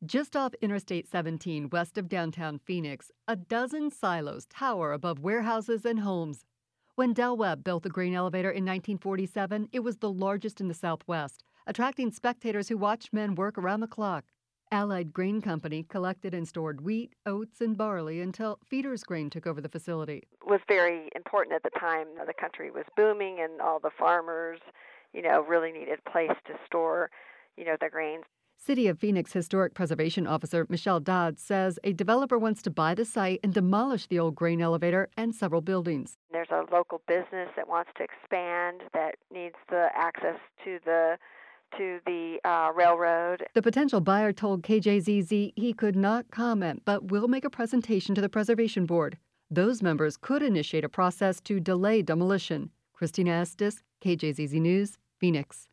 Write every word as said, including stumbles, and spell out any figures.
Just off Interstate seventeen, west of downtown Phoenix, a dozen silos tower above warehouses and homes. When Del Webb built the grain elevator in nineteen forty-seven, it was the largest in the Southwest, attracting spectators who watched men work around the clock. Allied Grain Company collected and stored wheat, oats, and barley until Feeders Grain took over the facility. Was very important at the time. The country was booming, and all the farmers, you know, really needed a place to store, you know, their grains. City of Phoenix Historic Preservation Officer Michelle Dodd says a developer wants to buy the site and demolish the old grain elevator and several buildings. There's a local business that wants to expand, that needs the access to the to the uh, railroad. The potential buyer told K J Z Z he could not comment, but will make a presentation to the Preservation Board. Those members could initiate a process to delay demolition. Christina Estes, K J Z Z News, Phoenix.